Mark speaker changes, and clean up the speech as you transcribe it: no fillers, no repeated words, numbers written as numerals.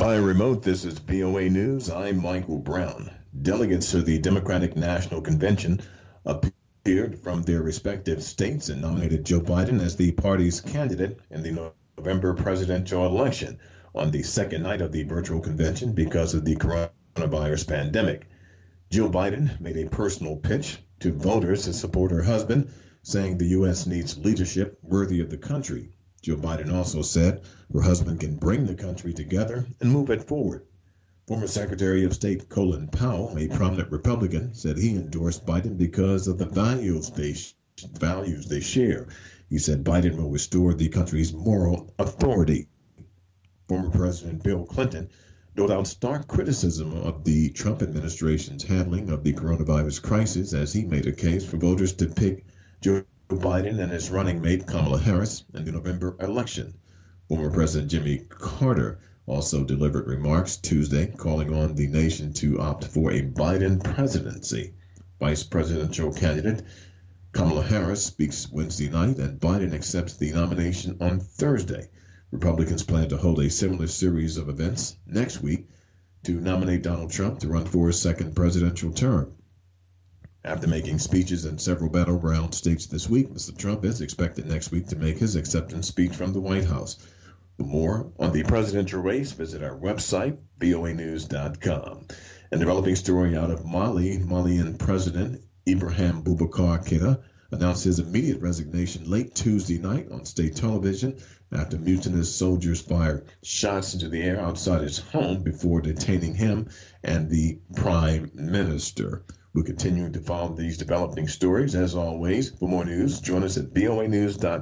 Speaker 1: By remote, this is VOA News. I'm Michael Brown. Delegates to the Democratic National Convention appeared from their respective states and nominated Joe Biden as the party's candidate in the November presidential election on the second night of the virtual convention because of the coronavirus pandemic. Jill Biden made a personal pitch to voters to support her husband, saying the U.S. needs leadership worthy of the country. Joe Biden also said her husband can bring the country together and move it forward. Former Secretary of State Colin Powell, a prominent Republican, said he endorsed Biden because of the values they share. He said Biden will restore the country's moral authority. Former President Bill Clinton doled out stark criticism of the Trump administration's handling of the coronavirus crisis as he made a case for voters to pick Joe Biden and his running mate Kamala Harris in the November election. Former President Jimmy Carter also delivered remarks Tuesday calling on the nation to opt for a Biden presidency. Vice presidential candidate Kamala Harris speaks Wednesday night, and Biden accepts the nomination on Thursday. Republicans plan to hold a similar series of events next week to nominate Donald Trump to run for his second presidential term. After making speeches in several battleground states this week, Mr. Trump is expected next week to make his acceptance speech from the White House. For more on the presidential race, visit our website, voanews.com. A developing story out of Mali, Malian President Ibrahim Boubacar Keïta announced his immediate resignation late Tuesday night on state television after mutinous soldiers fired shots into the air outside his home before detaining him and the prime minister. We're continuing to follow these developing stories. As always, for more news, join us at voanews.com.